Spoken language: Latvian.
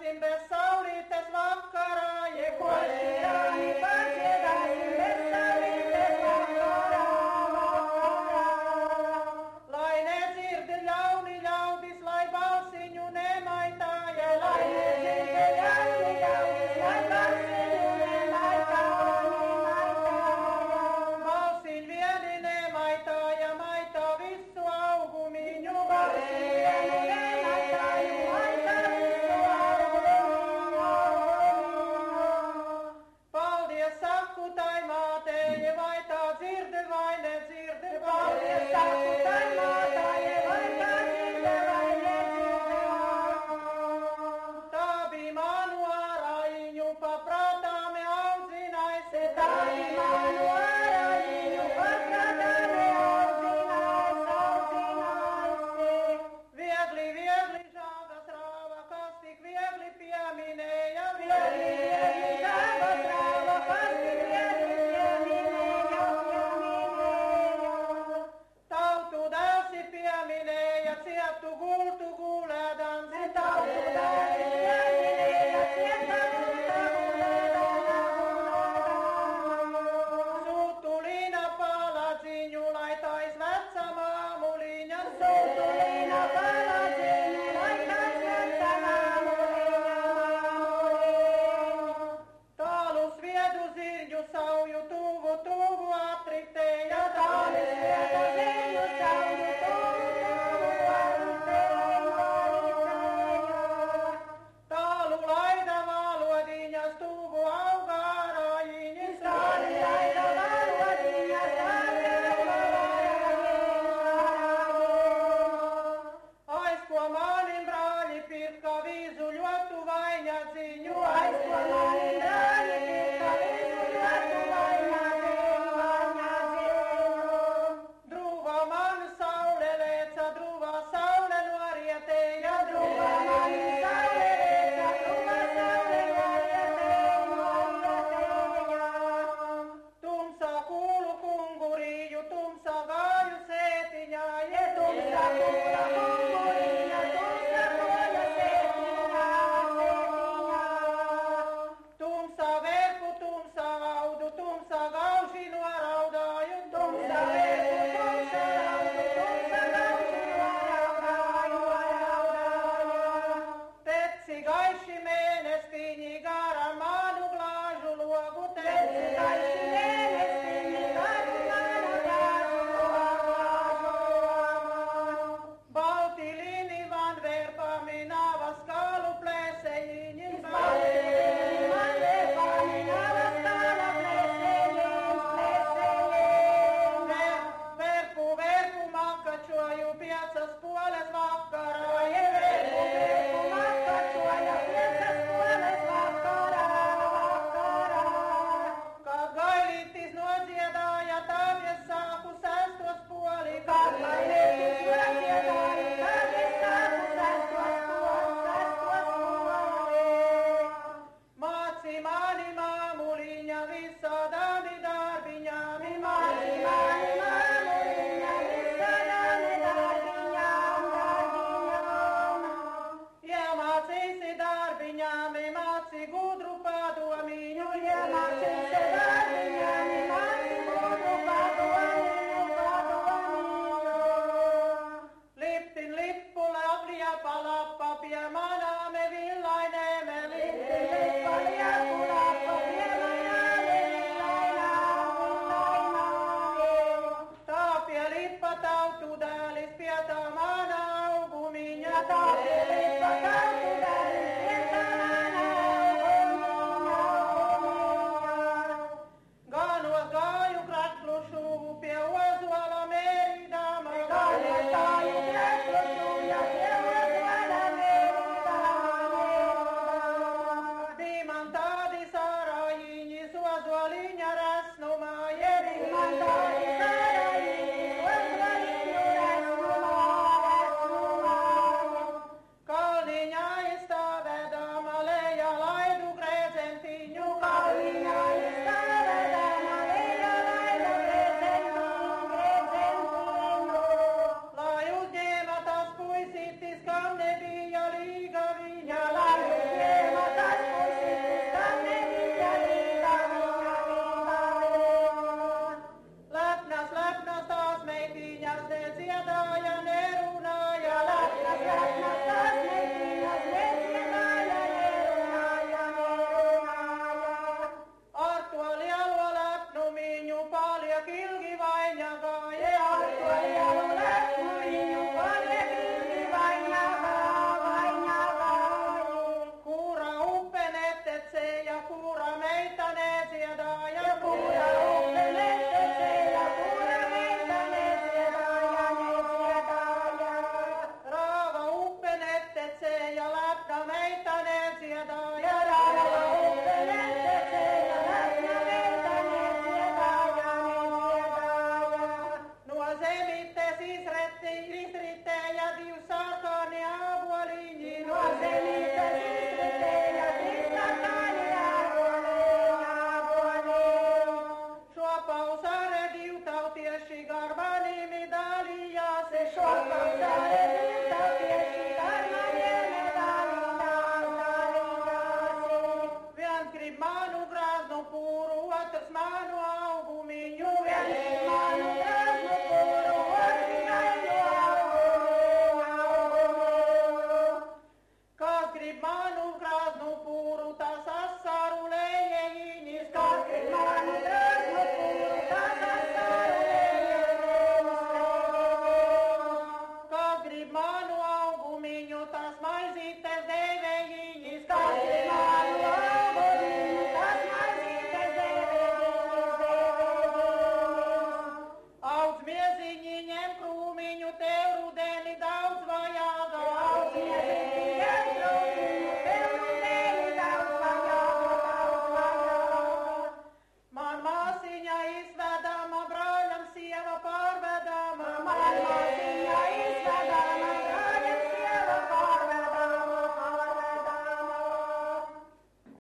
Dziedāsim bez saulītes vakarā, Košķirāni padziedāsim bez saulītes vakarā. Lai nedzirdi ļauni ļaudis, lai balsiņu nemaitāja, Lai nedzirdi ļauni ļaudis, lai balsiņu nemaitāja. balsiņu vieni nemaitāja, maitā visu augumiņu. Balsiņu nemaitāju, maitā visu augumiņu. Paldies saku tai mātei, vai tā dzirdi vai nedzirdi. Paldies saku tai mātei, vai tā dzirdi vai nedzirdi. Tā bija manu ārājiņu, paprātāmi audzinājusi. Tā bija manu ārājiņu, paprātāmi audzinājusi. Viegli, viegli žāgas rāva, kas tik viegli pieminēja. Viegli, viegli žāgas rāva, kas tik viegli pieminēja. Tautu dēls pieminēja, cietu gultu gulēdams. Tautu dēls pieminēja, cietu gultu gulēdams. Sūtulīna paladziņu, lai tais veca māmuliņa. Sūtulīna paladziņu, lai tais veca māmuliņa. Tālu sviedu zirņu sauju, tuvu, tuvu atritēja. Tālu sviedu zirņu sauju, tuvu, tuvu atritēja. Tālu laida valodiņas, tuvu auga ārājiņas. Tālu laida valodiņas, tuvu auga ārājiņas. Aizko manim brāļi pirka vīzu ļotu vaiņadziņu. Aizko manim brāļi pirka vīzu ļotu vaiņadziņu. Drūva man saule lēca, drūva saule norietēja. Drūva man saule lēca, drūva saule norietēja. Tumsa kūlu kungurīju, tumsa gāju sētiņā. Tumsa kūla kungurīja, tumsa gāju sētiņā. Tumsa verku, tumsa audu, tumsa gauži noraudāju. Tumsa verku, tumsa audu, tumsa gauži noraudāju. Teci gaiši mēnestiņi gara manu glāžu logu. Teci gaiši mēnestiņi gara manu glāžu logu. Balti lini van verpami nava skalu plēsejiņi. Balti lini van verpami nava skalu plēsejiņi. Verpu, verpu makačoju piecas poles vakarā. Verpu, verpu makačoju piecas poles vakarā. Kad gailītis nodziedāja, tad es sāku sestos poli. Kad gailītis nodziedāja, tad es sāku sestos poli. Māci mani māmuliņa visādāmi darbiņām. Māci mani māmuliņa visādāmi darbiņām. Iemācīsi darbiņām, māci gudru padomiņu. Iemācīsi darbiņām, māci gudru padomiņu. Liptin lippu laplia palappa pie manām villainēm. Liptin lippu lappa pie manām villainēm. Tā pie lippa tautu dēlis pie tā mana augumiņa. Tā pie lippa tautu dēlis pie tā mana augumiņa. tas manu augumiņu, Velīdz manu dāsnu pūru, otrināju augumiņu. kas grib manu krāsnu pūru, tas asaru lējiņis, kas grib Manu dāsnu pūru, tas asaru kas grib manu augumiņu, tas maizītes devējiņis, kas grib manu augumiņu, tas maizītes devējiņis. audz mieziņi ņem krūmiņu, tev rudeni daudz vajag, Daudz mieziņi